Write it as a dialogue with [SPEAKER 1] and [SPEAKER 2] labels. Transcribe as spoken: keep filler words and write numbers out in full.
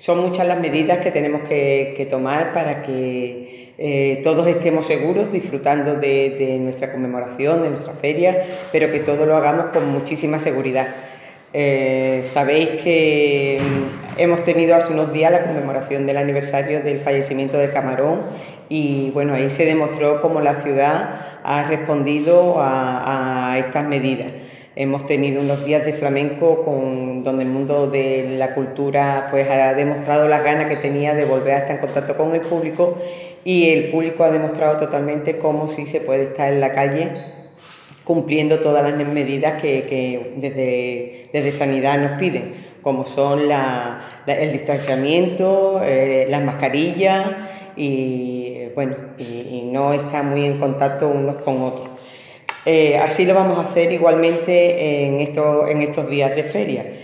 [SPEAKER 1] son muchas las medidas que tenemos que, que tomar para que eh, todos estemos seguros, disfrutando de, de nuestra conmemoración, de nuestra feria, pero que todo lo hagamos con muchísima seguridad. Eh, sabéis que hemos tenido hace unos días la conmemoración del aniversario del fallecimiento de Camarón y bueno, ahí se demostró cómo la ciudad ha respondido a, a estas medidas. Hemos tenido unos días de flamenco con, donde el mundo de la cultura pues, ha demostrado las ganas que tenía de volver a estar en contacto con el público, y el público ha demostrado totalmente cómo sí se puede estar en la calle cumpliendo todas las medidas que, que desde, desde Sanidad nos piden, como son la, la, el distanciamiento, eh, las mascarillas y, bueno, y, y no estar muy en contacto unos con otros. Eh, así lo vamos a hacer igualmente en, esto, en estos días de feria.